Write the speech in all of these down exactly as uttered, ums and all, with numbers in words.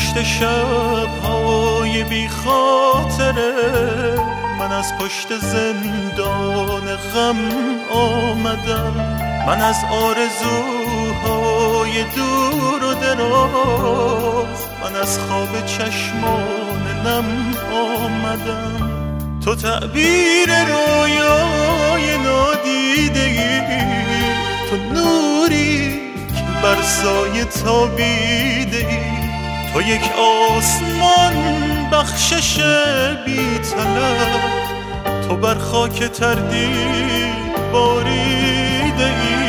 پشت شب‌های بی خاطره، من از پشت زندان غم آمدم. من از آرزوهای دور و دراز، من از خواب چشمان نم آمدم. تو تعبیر رویای نادیدگی، تو نوری که بر سایه تابیده ای، تو یک آسمان بخشش بی طلب، تو بر خاک تردید باریده ای.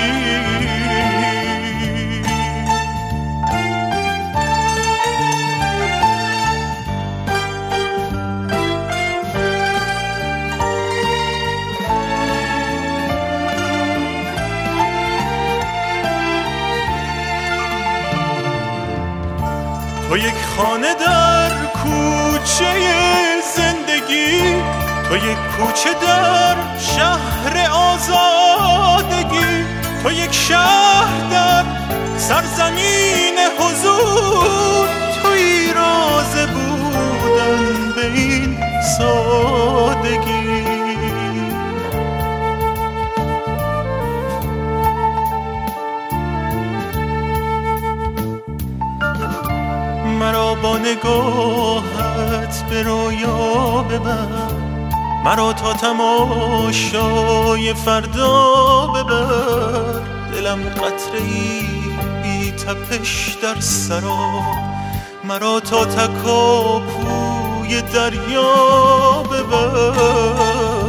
تو یک خانه در کوچه زندگی، تو یک کوچه در شهر آزادگی، تو یک شهر در سرزمین حضور، توی راز بودن به این سادگی. مرا با نگاهت به رویا ببر، مرا تا تماشای فردا ببر. دلم قطره‌ای بی تپش در سرا، مرا تا تکاپوی دریا ببر.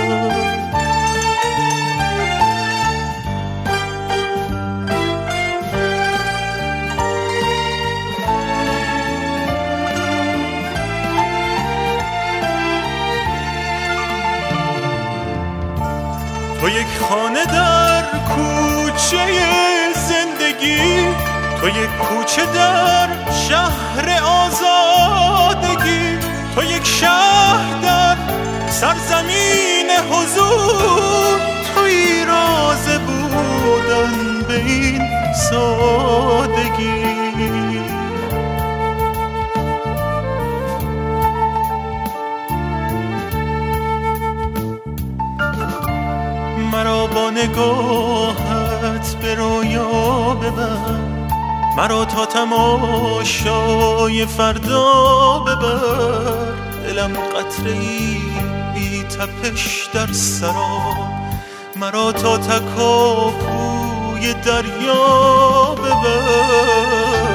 تو یک خانه در کوچه زندگی، تو یک کوچه در شهر آزادگی، تو یک شهر در سرزمین حضور، توی راز بودن به این سادگی. مرا با نگاهت به رویا ببر، مرا تا تماشای فردا ببر. دلم قطره‌ای بی تپش در سرا، مرا تا تکاپوی دریا ببر.